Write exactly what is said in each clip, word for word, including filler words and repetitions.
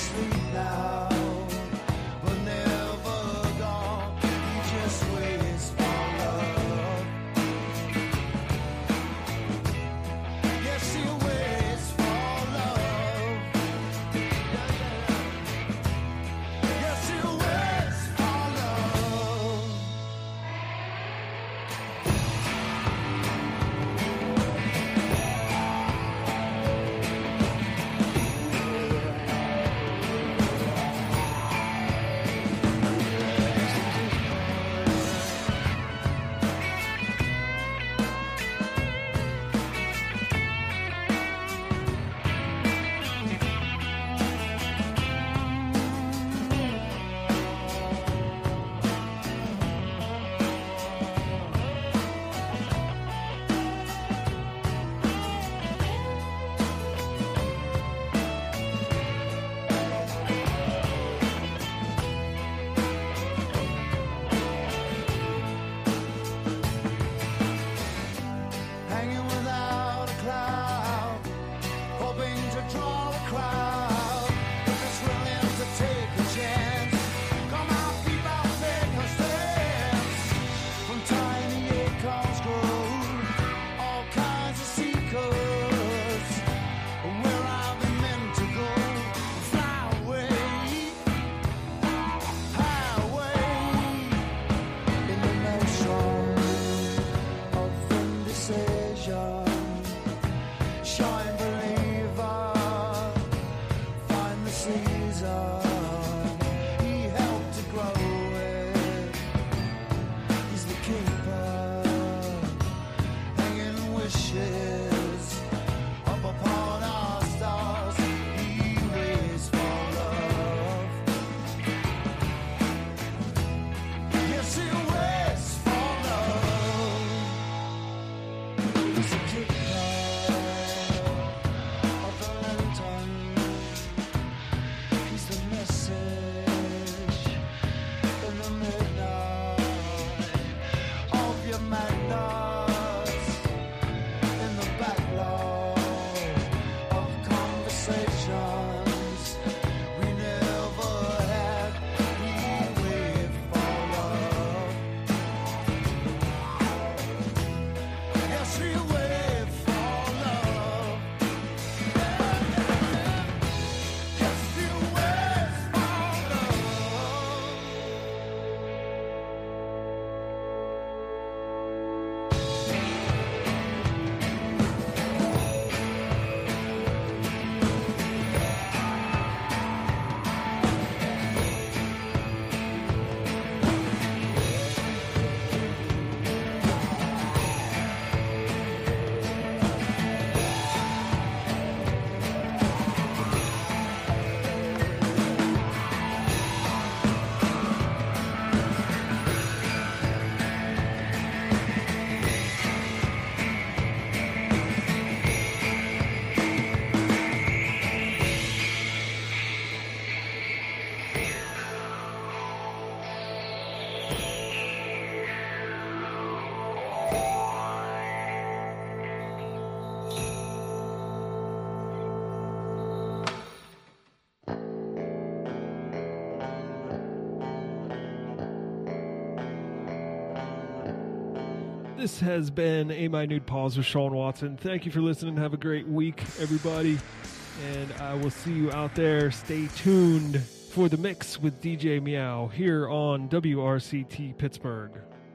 This has been A Minute Pause with Sean Watson. Thank you for listening. Have a great week, everybody. And I will see you out there. Stay tuned for the mix with D J Meow here on W R C T Pittsburgh.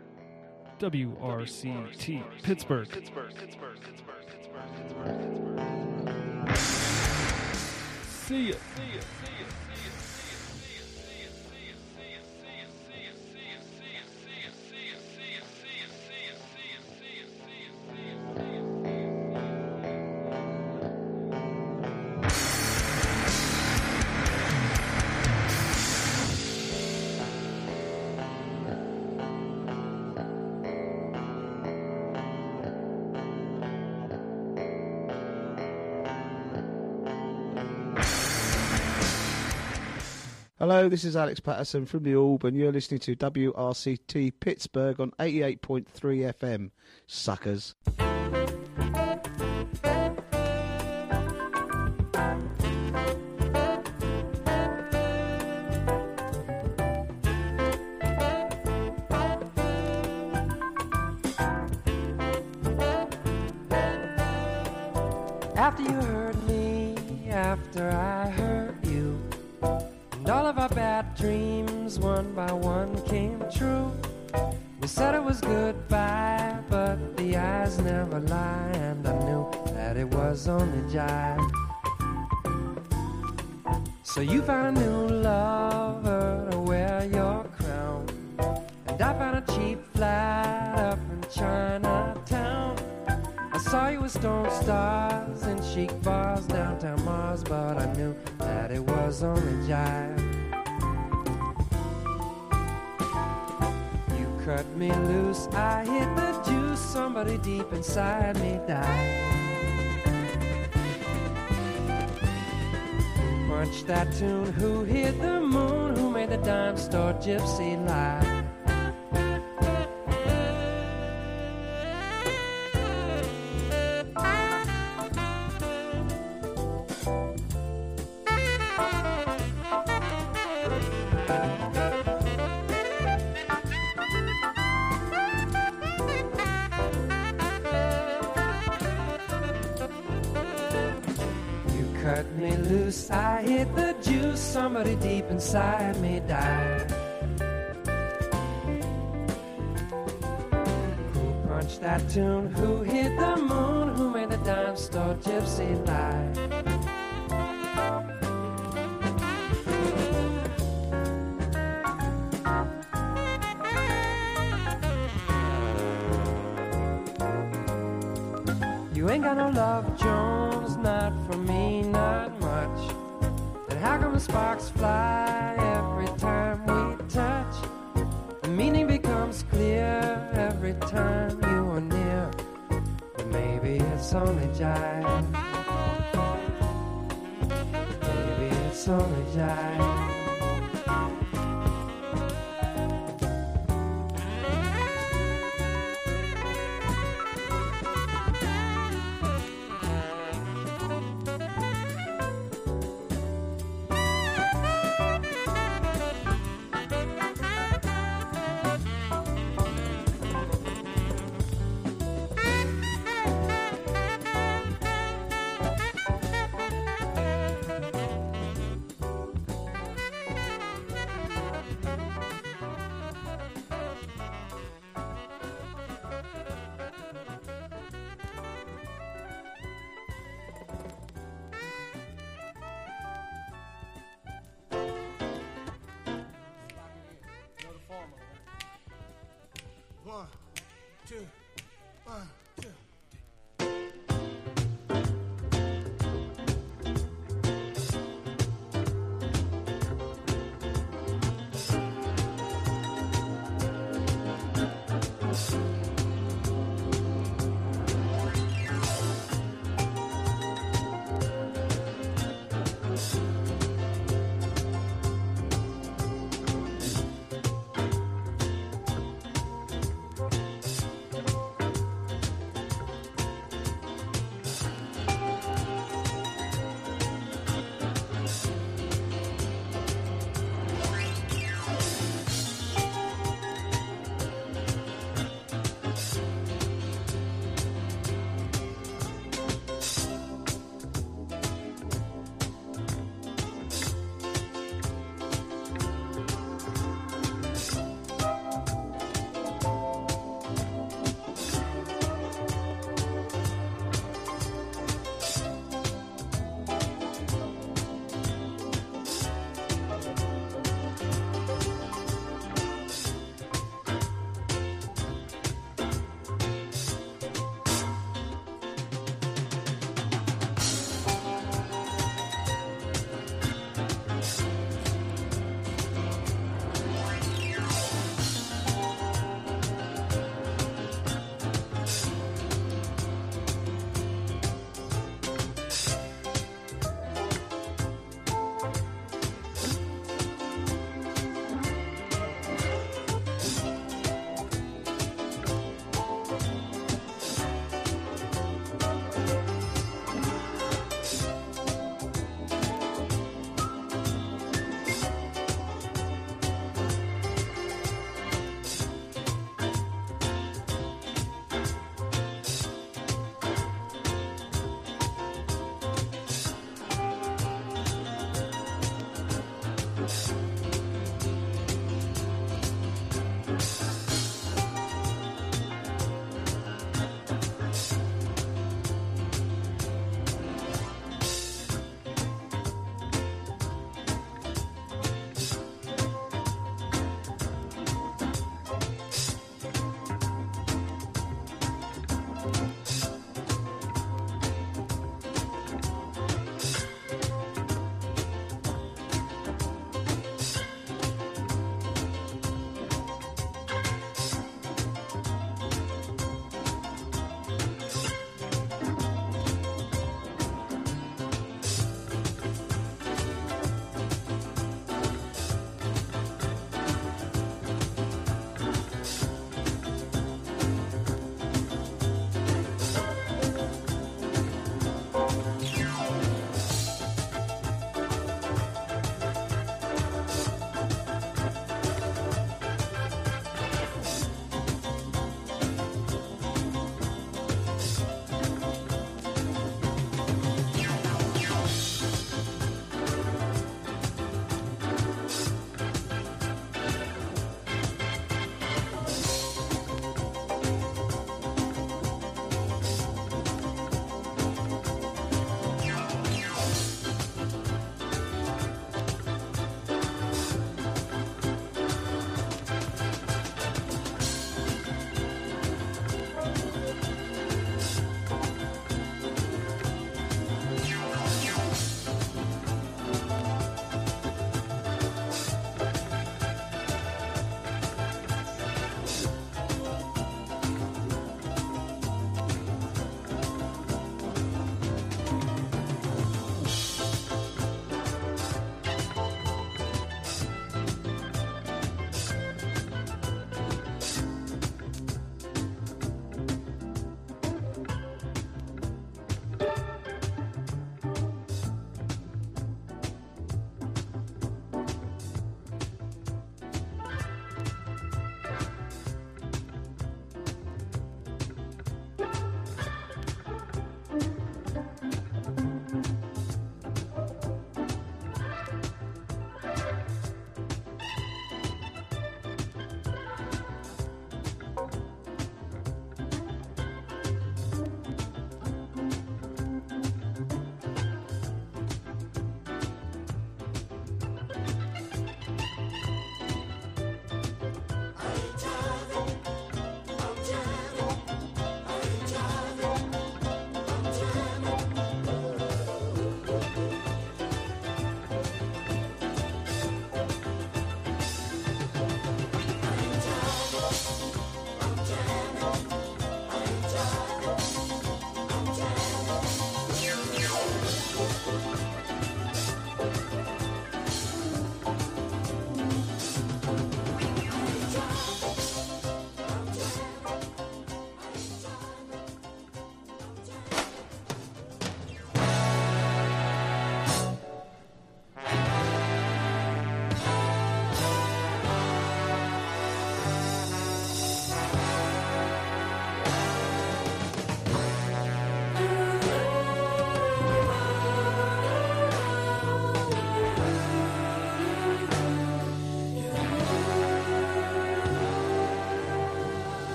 W R C T Pittsburgh. Pittsburgh. Pittsburgh. Pittsburgh. Pittsburgh. Pittsburgh. See ya. See ya. See ya. Hello, this is Alex Patterson from the Orb, and you're listening to W R C T Pittsburgh on eighty-eight point three F M. Suckers. After you hurt me, after I hurt you, and all of our bad dreams one by one came true. We said it was goodbye, but the eyes never lie, and I knew that it was only jive. So you found a new lover to wear your crown, and I found a cheap flat up in Chinatown. I saw you with stone stars and chic bars downtown Mars, but I knew that it was only jive. You cut me loose, I hit the juice, somebody deep inside me died. Punch that tune, who hit the moon, who made the dime store gypsy lie? Cut me loose, I hit the juice, somebody deep inside me died. Who punched that tune, who hit the moon, who made the dime store gypsy lie? You ain't got no love, Jones, not for me, not much. And how come the sparks fly every time we touch? The meaning becomes clear every time you are near. But maybe it's only jive. Maybe it's only jive.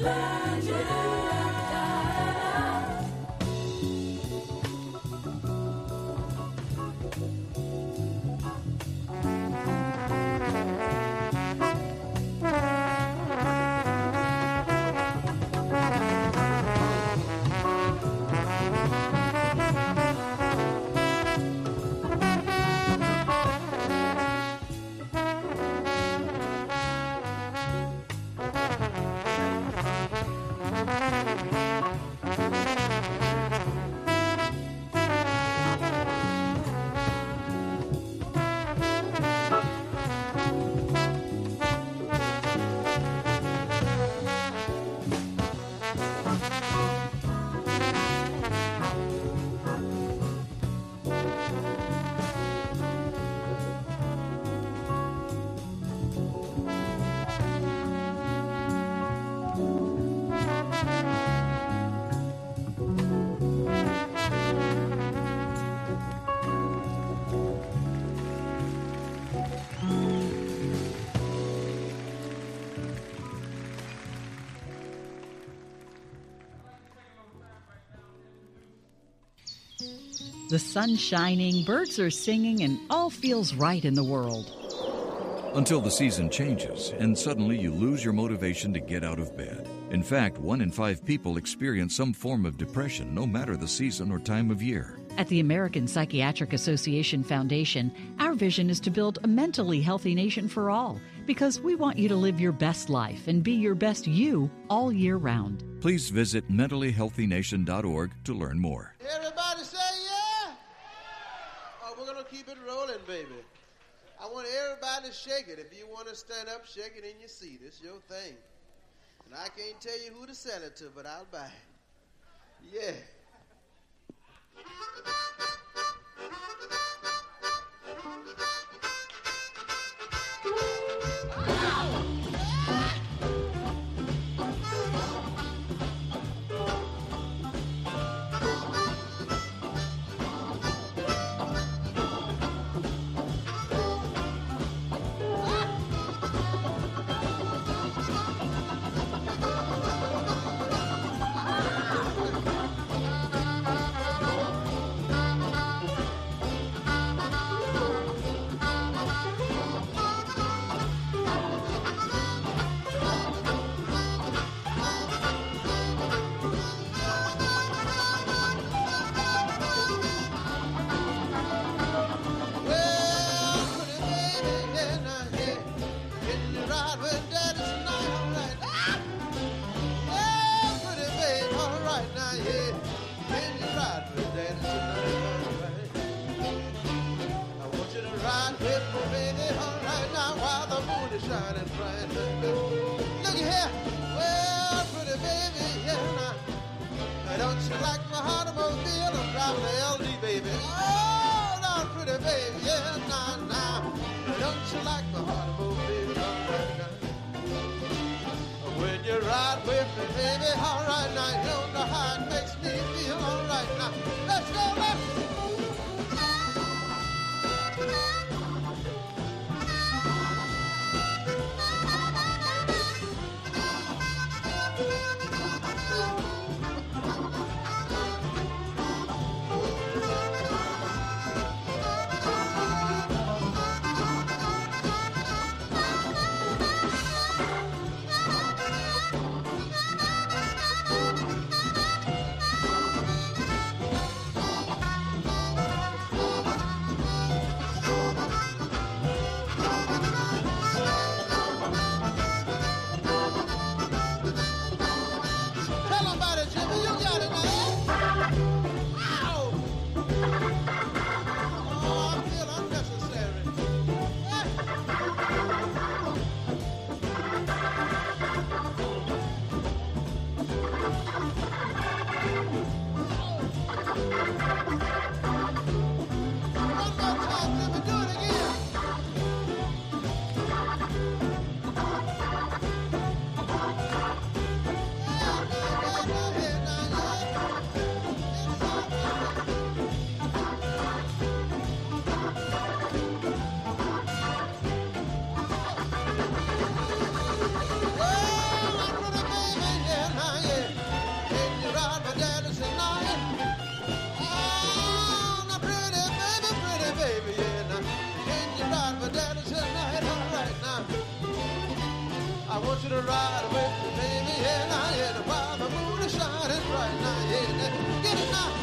The sun's shining, birds are singing, and all feels right in the world. Until the season changes, and suddenly you lose your motivation to get out of bed. In fact, one in five people experience some form of depression, no matter the season or time of year. At the American Psychiatric Association Foundation, our vision is to build a mentally healthy nation for all, because we want you to live your best life and be your best you all year round. Please visit mentally healthy nation dot org to learn more. Everybody say yeah? Oh, we're going to keep it rolling, baby. I want everybody to shake it. If you want to stand up, shake it in your seat. It's your thing. And I can't tell you who to sell it to, but I'll buy it. Yeah. ride with me, baby, yeah, now, yeah, while the moon is shining bright now, yeah, get it now.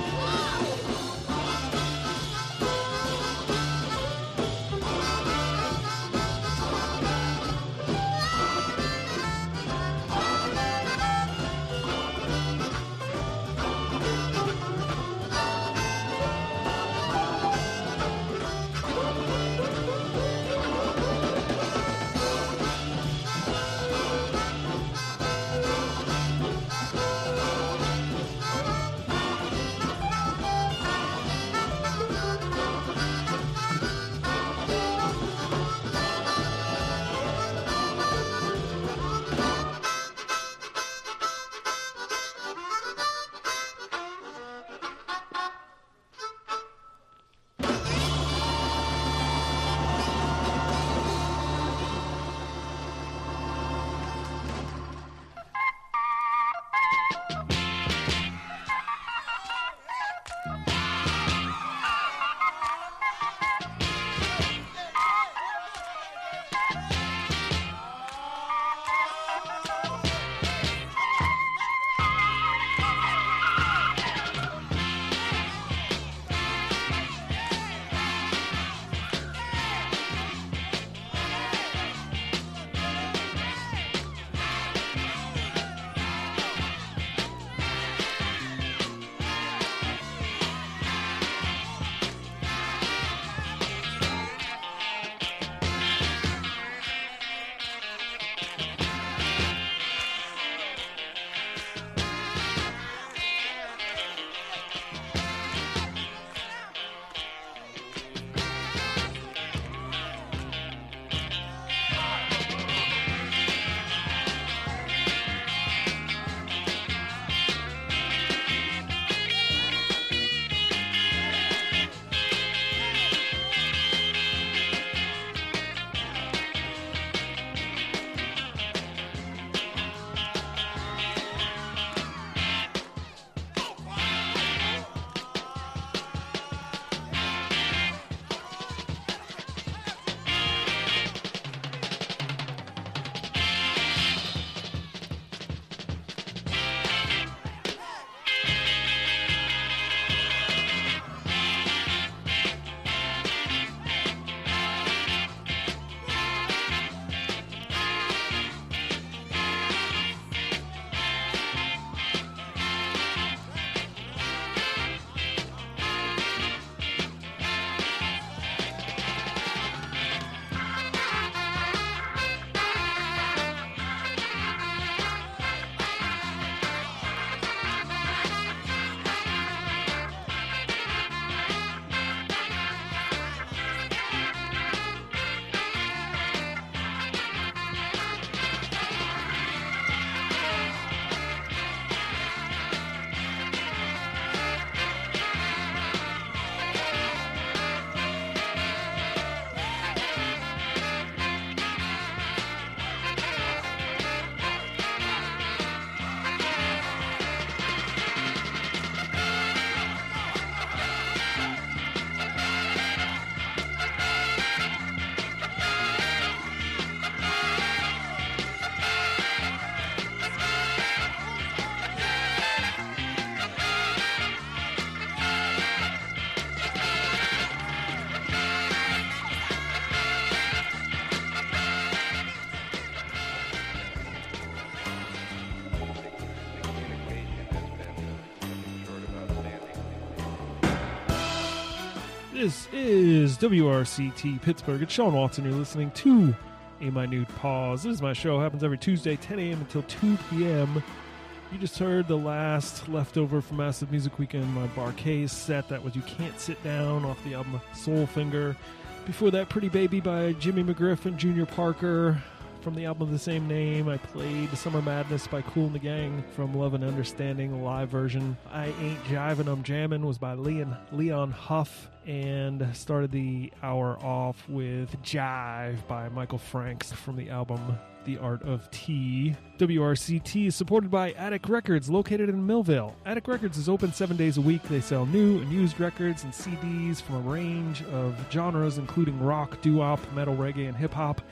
This is W R C T Pittsburgh. It's Sean Watson. You're listening to A Minute Pause. This is my show. It happens every Tuesday, ten a.m. until two p.m. You just heard the last leftover from Massive Music Weekend, my Bar-Kays set. That was You Can't Sit Down off the album Soul Finger. Before that, Pretty Baby by Jimmy McGriff and Junior Parker. From the album of the same name, I played Summer Madness by Kool and the Gang from Love and Understanding, the live version. I Ain't Jivin', I'm Jammin' was by Leon, Leon Huff, and started the hour off with Jive by Michael Franks from the album The Art of Tea. W R C T is supported by Attic Records, located in Millville. Attic Records is open seven days a week. They sell new and used records and C Ds from a range of genres, including rock, doo-wop, metal, reggae, and hip-hop.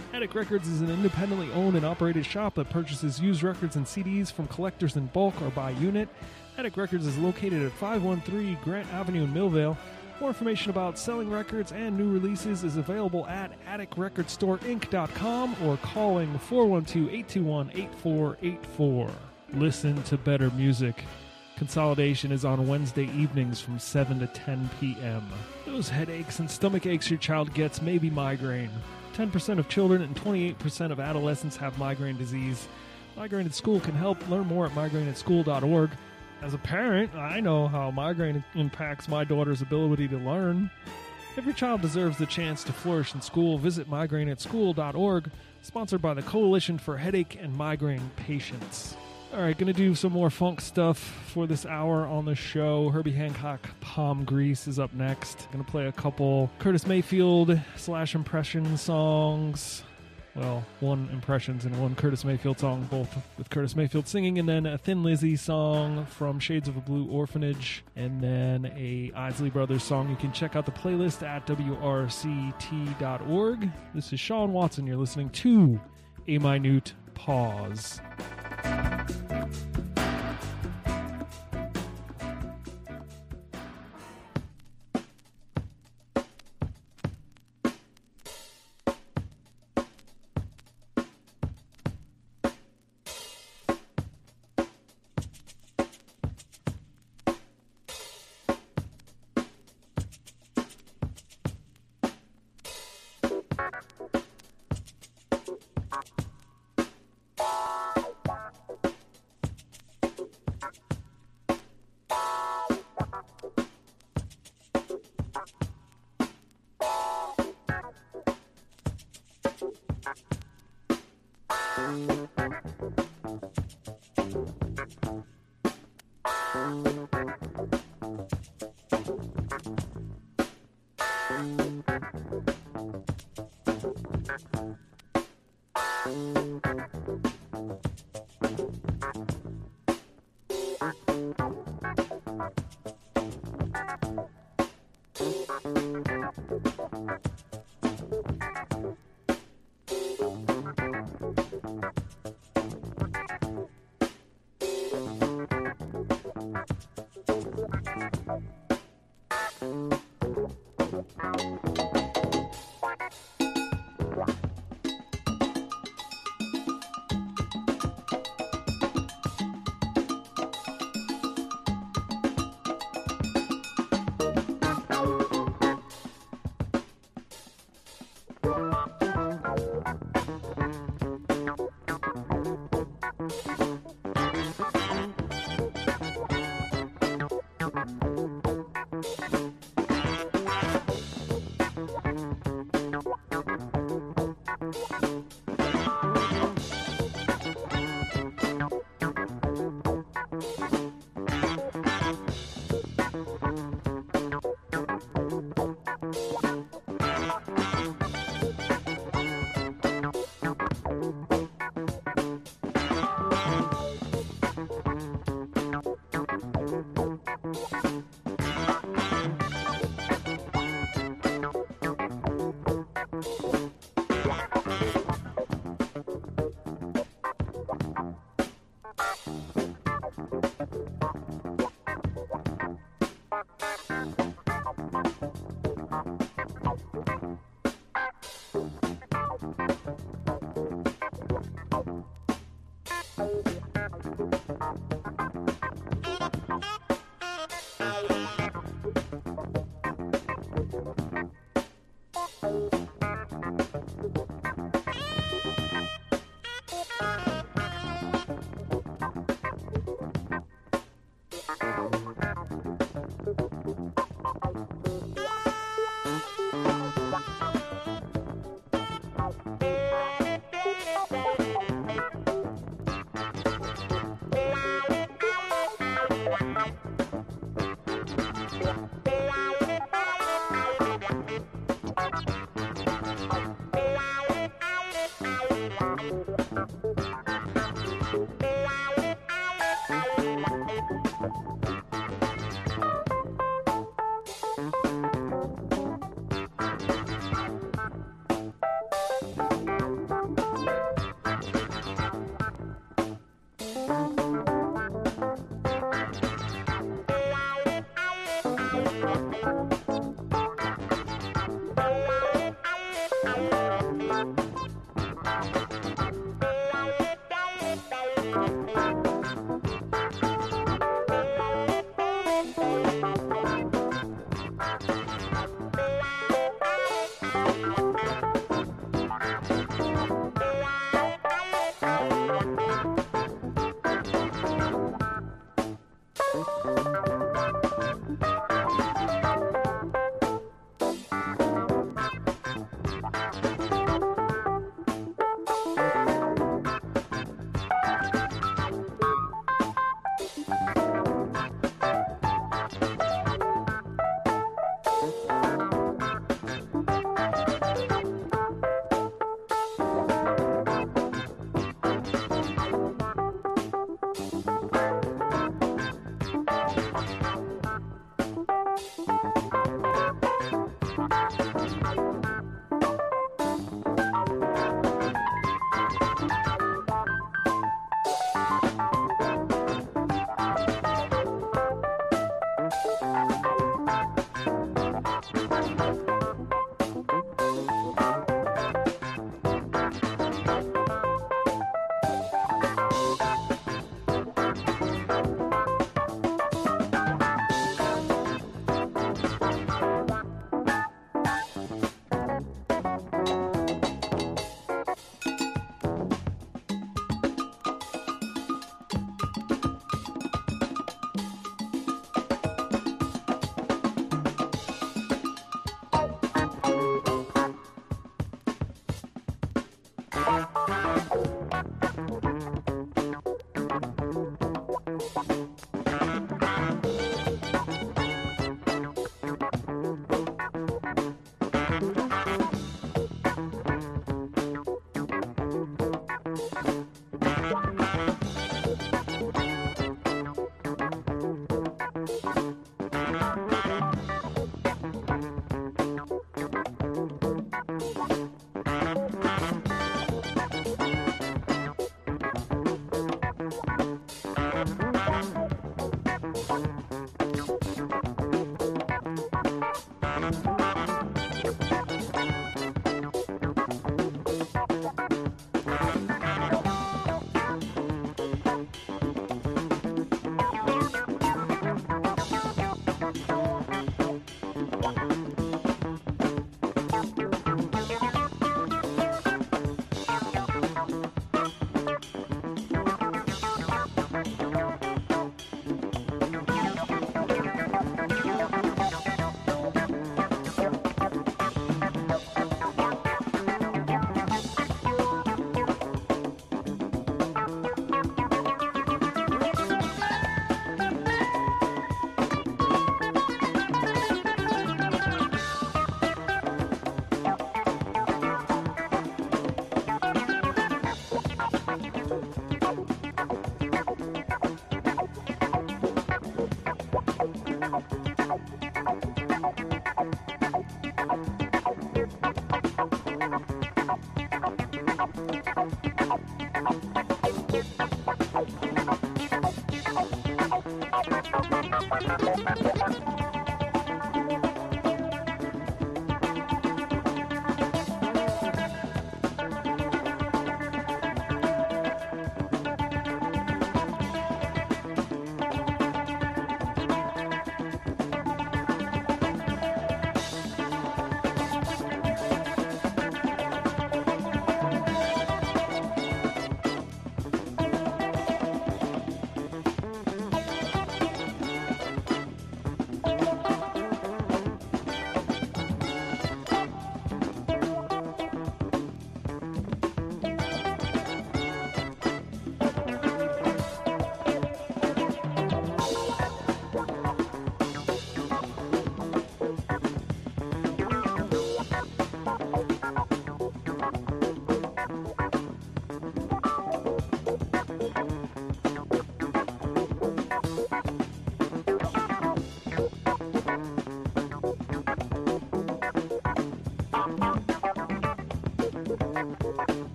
Attic Records is an independently owned and operated shop that purchases used records and C Ds from collectors in bulk or by unit. Attic Records is located at five one three Grant Avenue in Millvale. More information about selling records and new releases is available at attic record store inc dot com or calling four one two, eight two one, eight four eight four. Listen to better music. Consolidation is on Wednesday evenings from seven to ten p.m. Those headaches and stomach aches your child gets may be migraine. ten percent of children and twenty-eight percent of adolescents have migraine disease. Migraine at School can help. Learn more at migraine at school dot org. As a parent, I know how migraine impacts my daughter's ability to learn. Every child deserves the chance to flourish in school. Visit migraine at school dot org, sponsored by the Coalition for Headache and Migraine Patients. All right, going to do some more funk stuff for this hour on the show. Herbie Hancock, Palm Grease is up next. Going to play a couple Curtis Mayfield slash impression songs. Well, one impressions and one Curtis Mayfield song, both with Curtis Mayfield singing, and then a Thin Lizzy song from Shades of a Blue Orphanage, and then a Isley Brothers song. You can check out the playlist at W R C T dot org. This is Sean Watson. You're listening to A Minute Pause.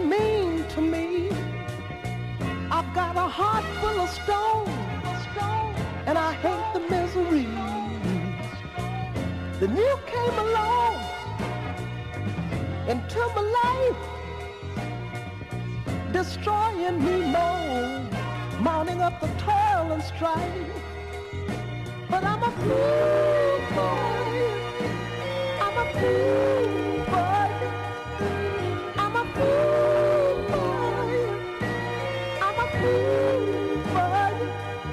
don't mean to me. I've got a heart full of stone, and I hate the misery. Then you came along into my life, destroying me more, mounting up the toil and strife. But I'm a fool for you. I'm a fool for you. I'm a fool for you. I'm a fool for you.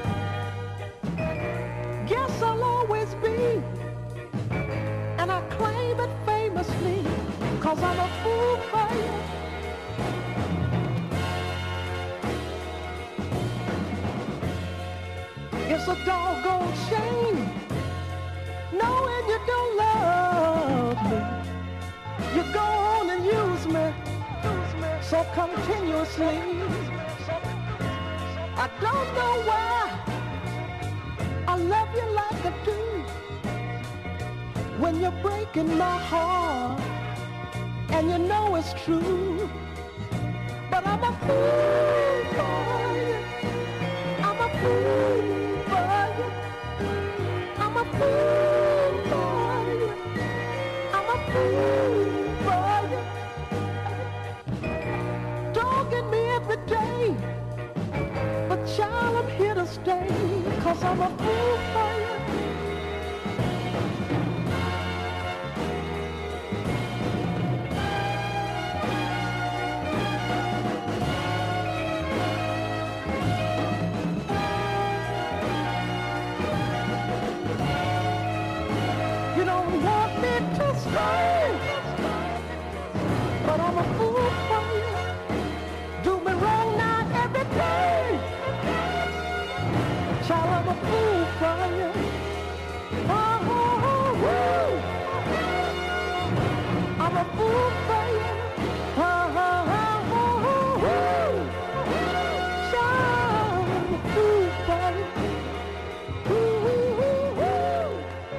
Guess I'll always be, and I claim it famously, 'cause I'm a fool for you. It's a doggone shame, knowing you don't love me. You go on and use me so continuously. I don't know why I love you like I do, when you're breaking my heart, and you know it's true. But I'm a fool for you. I'm a fool. I'm a fool for you. I'm a fool for you. Dogging me every day, but child, I'm here to stay, 'cause I'm a fool for you. But I'm a fool for you. Do me wrong now every day. Child, I'm a fool for you. Oh, oh, oh, oh. I'm a fool for you. Oh, oh, oh, oh, oh. Child, I'm a fool for you. Ooh, ooh, ooh, ooh.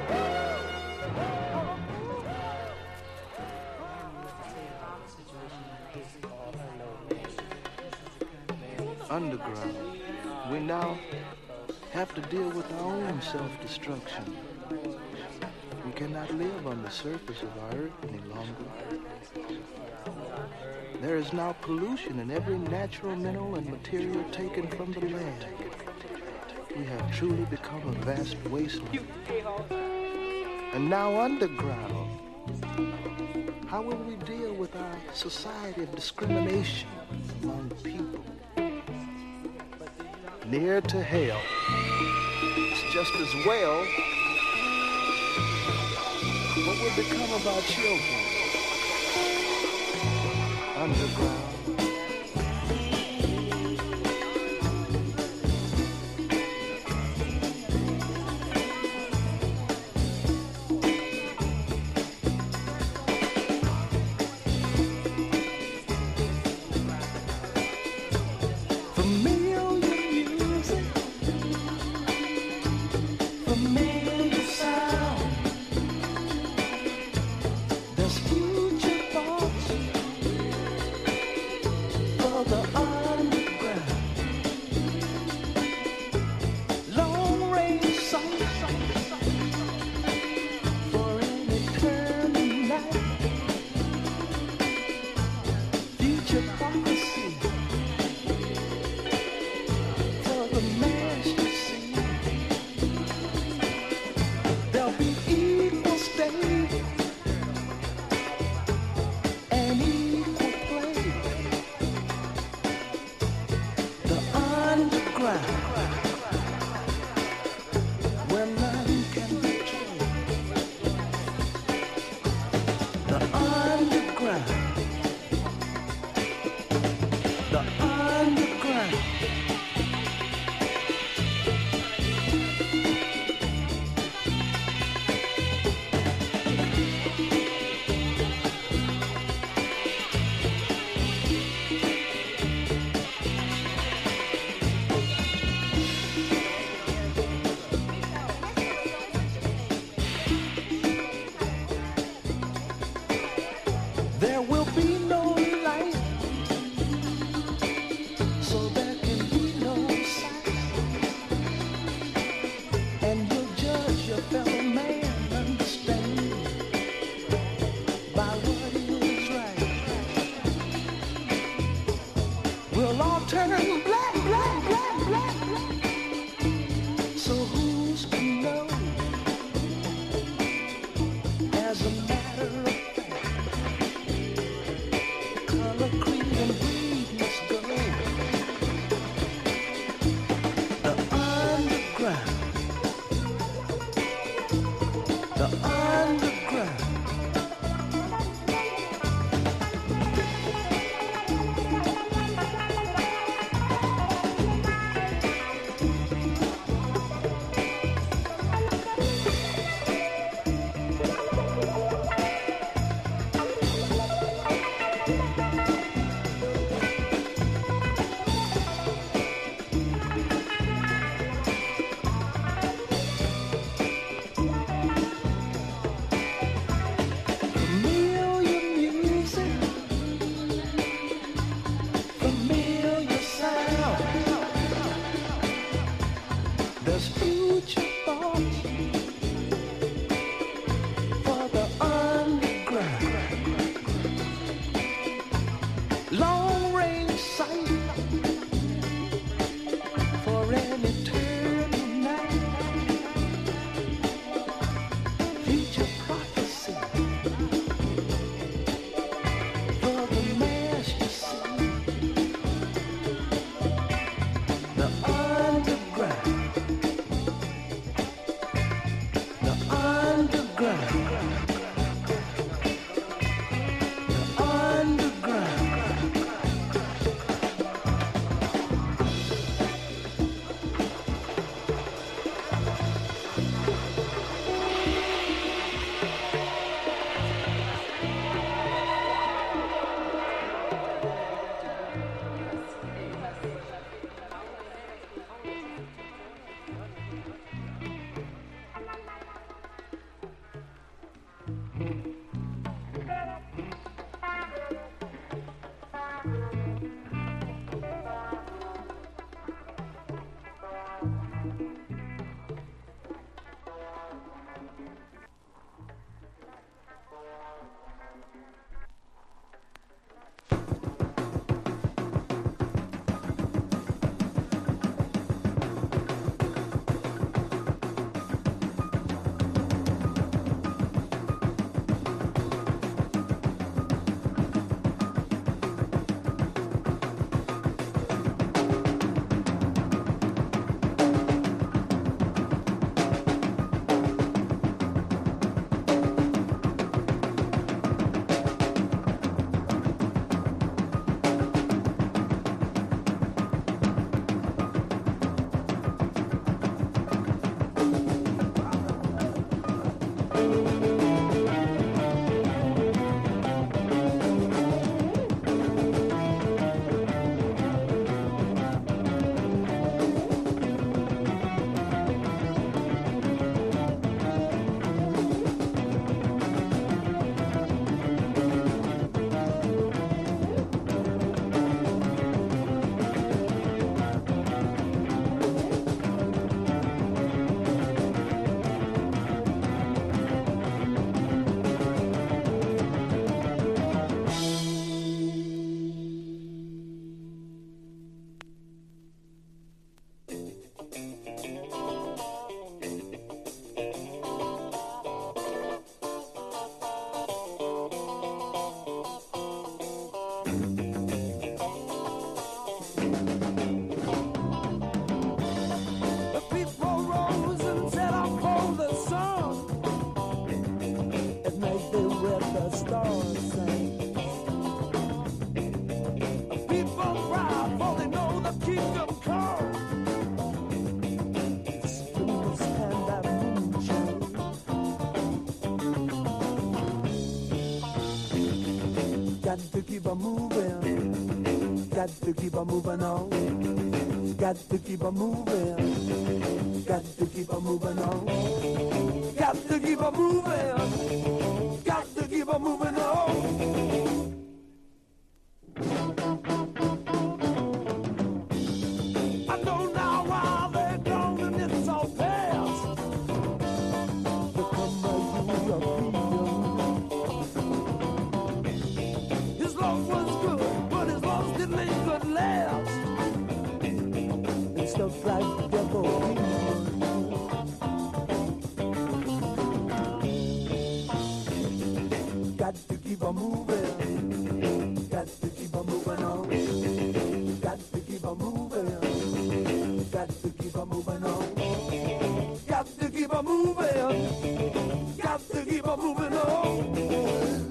Underground, we now have to deal with our own self-destruction. We cannot live on the surface of our earth any longer. There is now pollution in every natural mineral and material taken from the land. We have truly become a vast wasteland. And now underground, how will we deal with our society of discrimination among people? Near to hell, it's just as well. What will become of our children? Underground. will all turn black, black, black, black, black. So who's to know? As a matter of fact, color, creed, and breed must go. The underground, the underground. Got to keep on moving. Got to keep on moving on. Got to keep on moving. Got to keep on moving on. Got to keep on moving. Got to keep on moving on. I know now why they're gone and it's all past. Become a European. His love was good, but his love still ain't good last. just like the devil he was. Got to keep on moving, got to keep on moving on, got to keep on moving, got to keep on moving on, got to keep on moving, got to keep on moving on.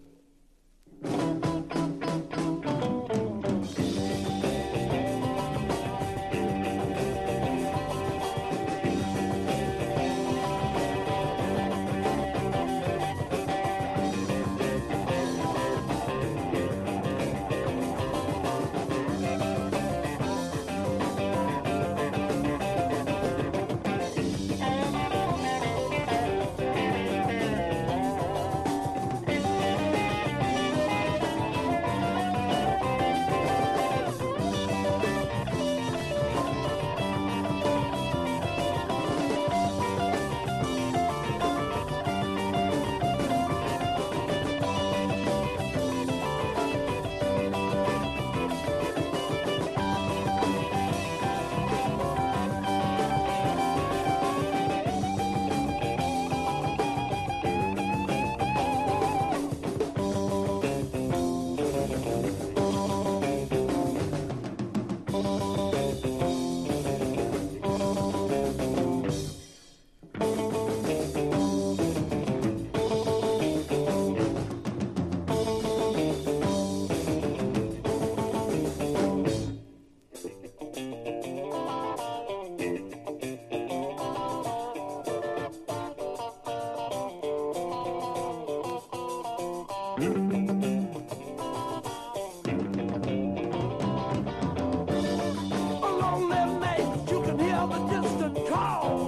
Along that night, you can hear the distant call.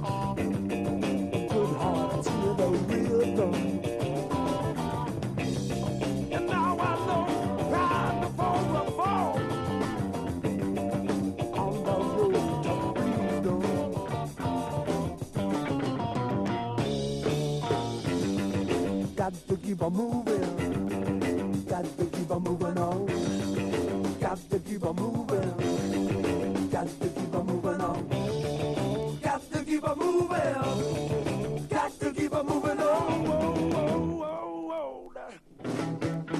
Good hearts hear the rhythm. And now I know right before the fall on the road to freedom. Got to keep on moving, got to keep on moving on, got to keep on moving, got to keep on moving on, got to keep on moving, got to keep on moving on. Whoa, whoa, whoa, whoa.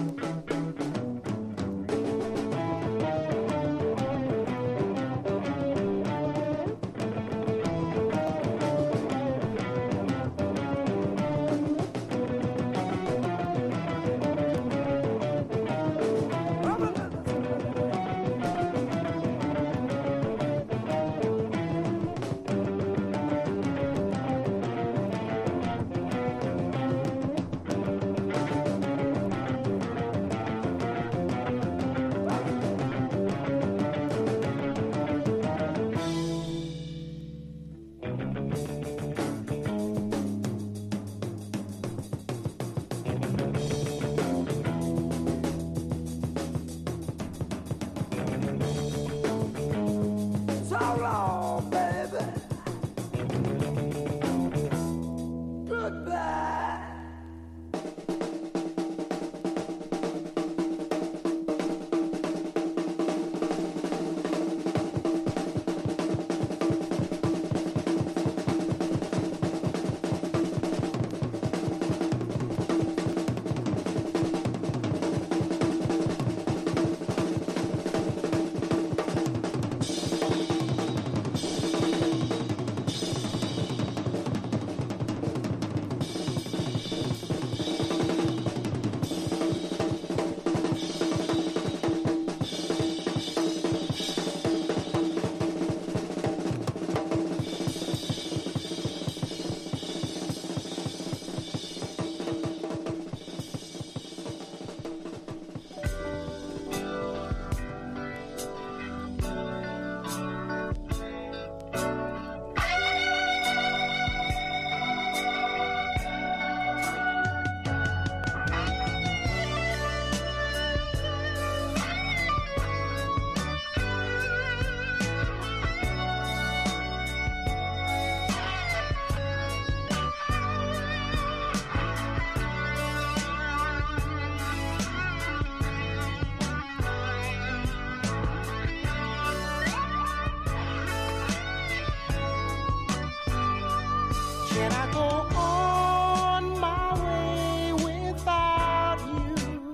Can I go on my way without you?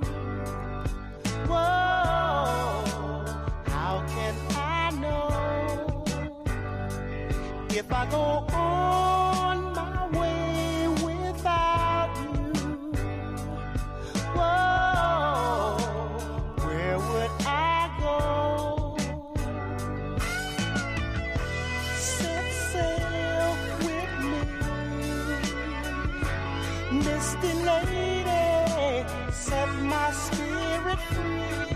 Whoa, how can I know if I go on my way without you? Whoa, where would I go? Set sail with me, misty lady, set my spirit free.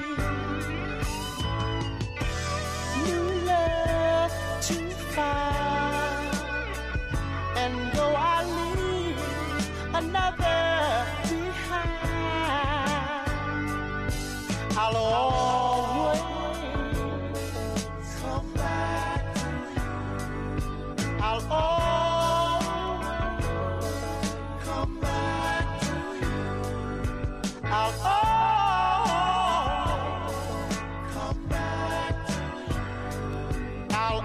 New love to find, and though I leave another behind, I'll always come back to you. I'll always come back to you. I'll always come back to you. I'll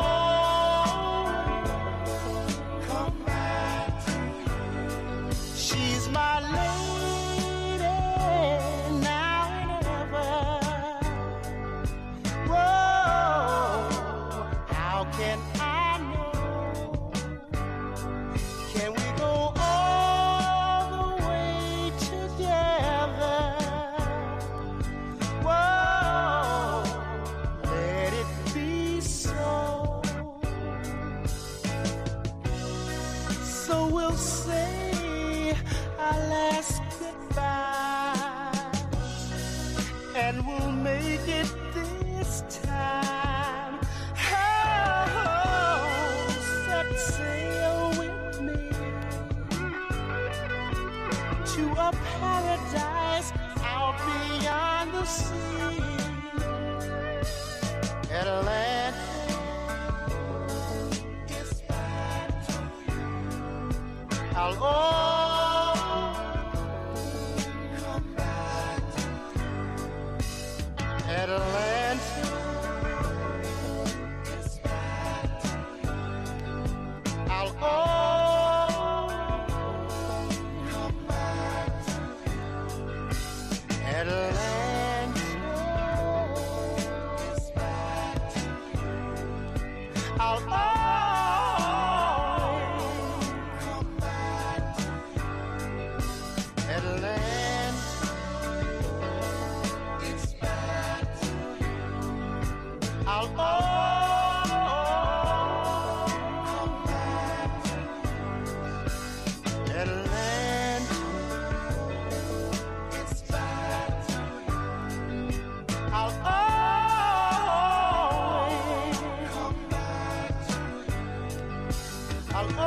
always come back to you. She's my lady now and ever. Whoa, how can I know? Can we go all the way together? Whoa, let it be so. So we'll say our last goodbye, and we'll make it this time. Oh, set sail with me to a paradise out beyond the sea. Atlantis is back to you. I'll always come back to you. Atlantis is back to you. I'll always come back to you. Atlantis is back to you. I'll always come back to you. Atlantis is back to you. I'll always come back to you. Atlantis is back to you. I'll always come back to you. I'll always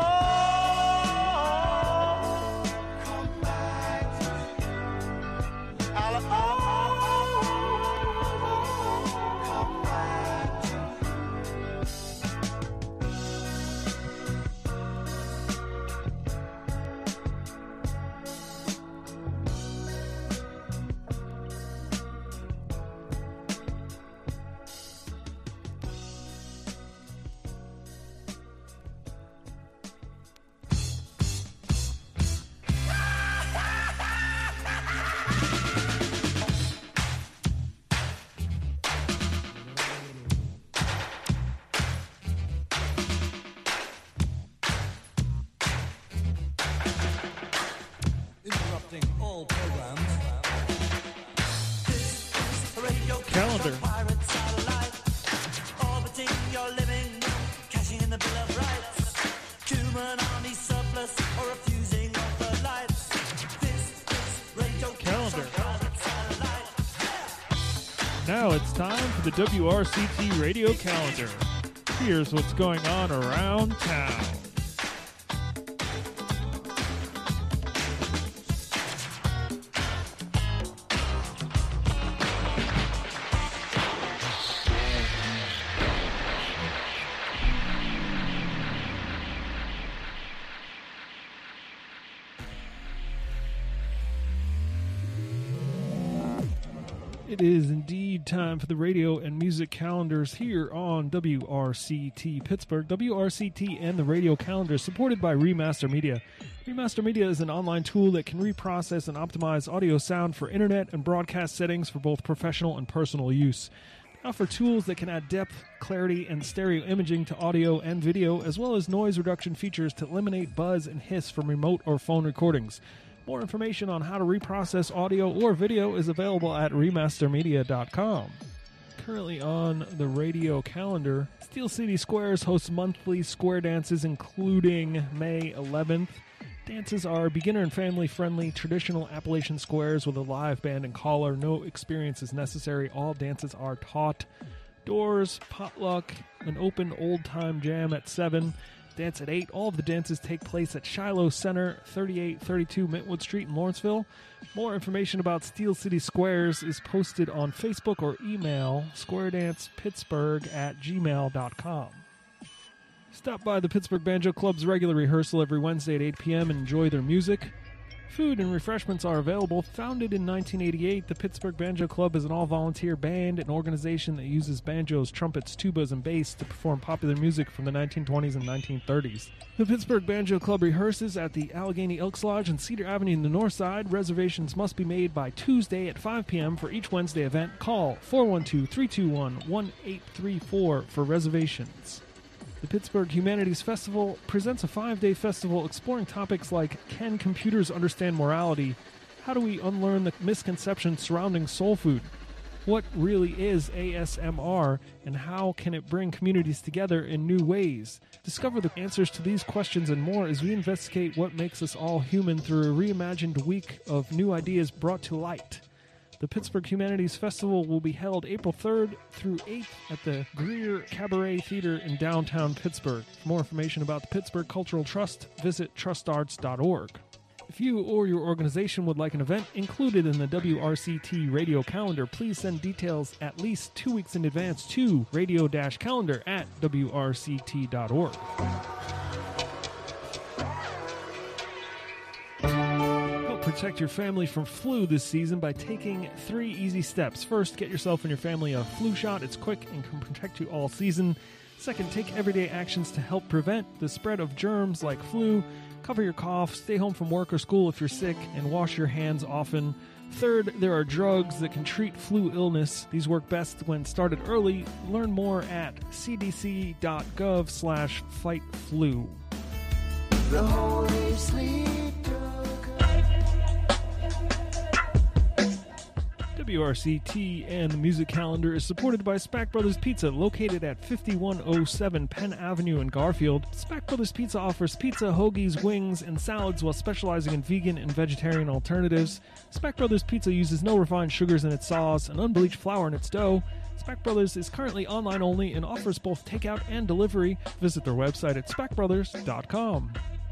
come back to you. I'll always come back to you. Interrupting all programs. Calendar. Pirate satellite, orbiting your living room, cashing in the Bill of Rights. Human army surplus or refusing of the lights. This is radio Calendar. pirate satellite. Now it's time for the W R C T radio calendar. Here's what's going on around town. It is indeed Good time for the radio and music calendars here on W R C T Pittsburgh. W R C T and the radio calendar supported by Remaster Media. Remaster Media is an online tool that can reprocess and optimize audio sound for internet and broadcast settings for both professional and personal use. They offer tools that can add depth, clarity, and stereo imaging to audio and video, as well as noise reduction features to eliminate buzz and hiss from remote or phone recordings. More information on how to reprocess audio or video is available at remaster media dot com. Currently on the radio calendar, Steel City Squares hosts monthly square dances including May eleventh. Dances are beginner and family-friendly traditional Appalachian squares with a live band and caller. No experience is necessary. All dances are taught. Doors, potluck, an open old-time jam at seven. Dance at eight. All of the dances take place at Shiloh Center, thirty-eight thirty-two Mintwood Street in Lawrenceville. More information about Steel City Squares is posted on Facebook or email squaredancepittsburgh at gmail dot com. Stop by the Pittsburgh Banjo Club's regular rehearsal every Wednesday at eight p.m. and enjoy their music. Food and refreshments are available. Founded in nineteen eighty-eight, the Pittsburgh Banjo Club is an all-volunteer band, an organization that uses banjos, trumpets, tubas, and bass to perform popular music from the nineteen twenties and nineteen thirties. The Pittsburgh Banjo Club rehearses at the Allegheny Elks Lodge on Cedar Avenue in the north side. Reservations must be made by Tuesday at five p.m. for each Wednesday event. Call four one two, three two one, one eight three four for reservations. The Pittsburgh Humanities Festival presents a five-day festival exploring topics like, can computers understand morality? How do we unlearn the misconceptions surrounding soul food? What really is A S M R, and how can it bring communities together in new ways? Discover the answers to these questions and more as we investigate what makes us all human through a reimagined week of new ideas brought to light. The Pittsburgh Humanities Festival will be held April third through eighth at the Greer Cabaret Theater in downtown Pittsburgh. For more information about the Pittsburgh Cultural Trust, visit trust arts dot org. If you or your organization would like an event included in the W R C T radio calendar, please send details at least two weeks in advance to radio-calendar at W R C T dot org. Protect your family from flu this season by taking three easy steps. First, get yourself and your family a flu shot. It's quick and can protect you all season. Second, take everyday actions to help prevent the spread of germs like flu. Cover your cough, stay home from work or school if you're sick, and wash your hands often. Third, there are drugs that can treat flu illness. These work best when started early. Learn more at c d c dot gov slash fight flu. The Holy Sleep. W R C T and the music calendar is supported by Spack Brothers Pizza, located at fifty-one oh seven Penn Avenue in Garfield. Spack Brothers Pizza offers pizza, hoagies, wings, and salads while specializing in vegan and vegetarian alternatives. Spack Brothers Pizza uses no refined sugars in its sauce and unbleached flour in its dough. Spack Brothers is currently online only and offers both takeout and delivery. Visit their website at spack brothers dot com.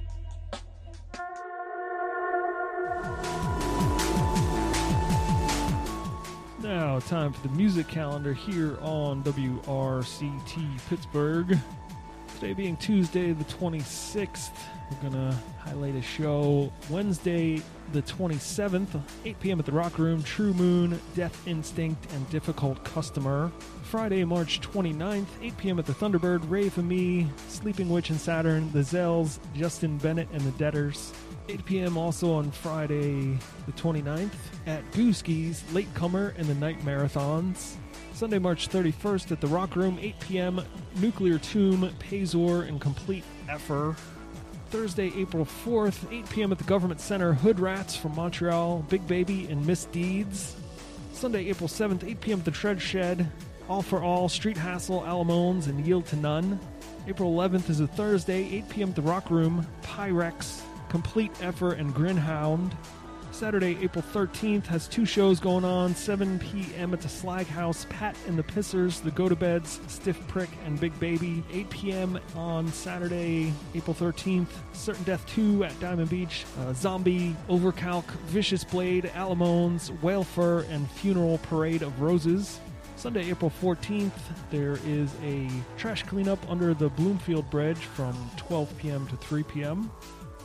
Now, time for the music calendar here on W R C T Pittsburgh. Today being Tuesday the twenty-sixth, we're going to highlight a show Wednesday the twenty-seventh, eight p.m. at the Rock Room, True Moon, Death Instinct, and Difficult Customer. Friday, March twenty-ninth, eight p.m. at the Thunderbird, Ray for Me, Sleeping Witch and Saturn, The Zells, Justin Bennett and the Deaders. eight p.m. also on Friday the twenty-ninth at Gooski's, Latecomer and the Night Marathons. Sunday, March thirty-first at the Rock Room, eight p.m. Nuclear Tomb, Pazor, and Complete Effer. Thursday, April fourth, eight p.m. at the Government Center, Hood Rats from Montreal, Big Baby, and Misdeeds. Sunday, April seventh, eight p.m. at the Tread Shed, All for All, Street Hassle, Alamones, and Yield to None. April eleventh is a Thursday, eight p.m. at the Rock Room, Pyrex, Complete Effort, and Grinhound. Saturday, April thirteenth has two shows going on. seven p.m. at the Slag House, Pat and the Pissers, The Go-To-Beds, Stiff Prick, and Big Baby. eight p.m. on Saturday, April thirteenth, Certain Death two at Diamond Beach, uh, Zombie, Overcalc, Vicious Blade, Alamones, Whale Fur, and Funeral Parade of Roses. Sunday, April fourteenth, there is a trash cleanup under the Bloomfield Bridge from twelve p.m. to three p.m.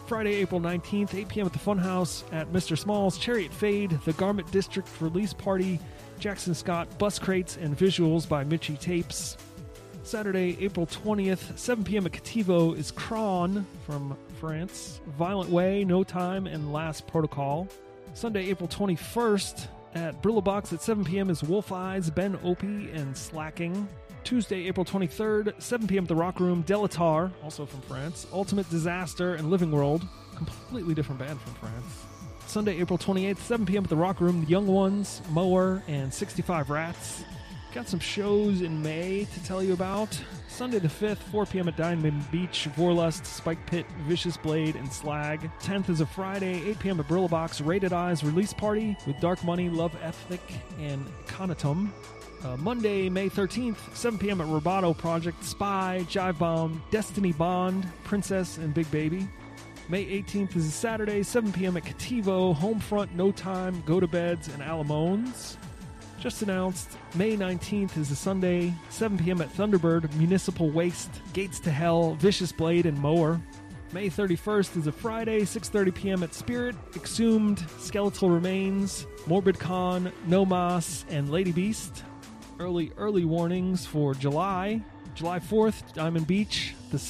Friday, April nineteenth, eight p.m. at the Funhouse at Mister Small's, Chariot Fade, The Garment District Release Party, Jackson Scott, Bus Crates, and Visuals by Mitchie Tapes. Saturday, April twentieth, seven p.m. at Cativo is Kron from France, Violent Way, No Time, and Last Protocol. Sunday, April twenty-first, at Brillo Box at seven p.m. is Wolf Eyes, Ben Opie, and Slacking. Tuesday, April twenty-third, seven p.m. at the Rock Room, Delatar, also from France, Ultimate Disaster, and Living World, completely different band from France. Sunday, April twenty-eighth, seven p.m. at the Rock Room, The Young Ones, Mower, and sixty-five Rats. Got some shows in May to tell you about. Sunday the fifth, four p.m. at Diamond Beach, Vorlust, Spike Pit, Vicious Blade, and Slag. tenth is a Friday, eight p.m. at Brillo Box, Rated Eyes Release Party with Dark Money, Love Ethic, and Conatum. Uh, Monday, May thirteenth, seven p.m. at Roboto Project, Spy, Jive Bomb, Destiny Bond, Princess, and Big Baby. May eighteenth is a Saturday, seven p.m. at Cativo, Homefront, No Time, Go to Beds, and Alamones. Just announced, May nineteenth is a Sunday, seven p.m. at Thunderbird, Municipal Waste, Gates to Hell, Vicious Blade, and Mower. May thirty-first is a Friday, six thirty p.m. at Spirit, Exhumed, Skeletal Remains, Morbid Con, No Mas, and Lady Beast. Early, early warnings for July. July fourth, Diamond Beach,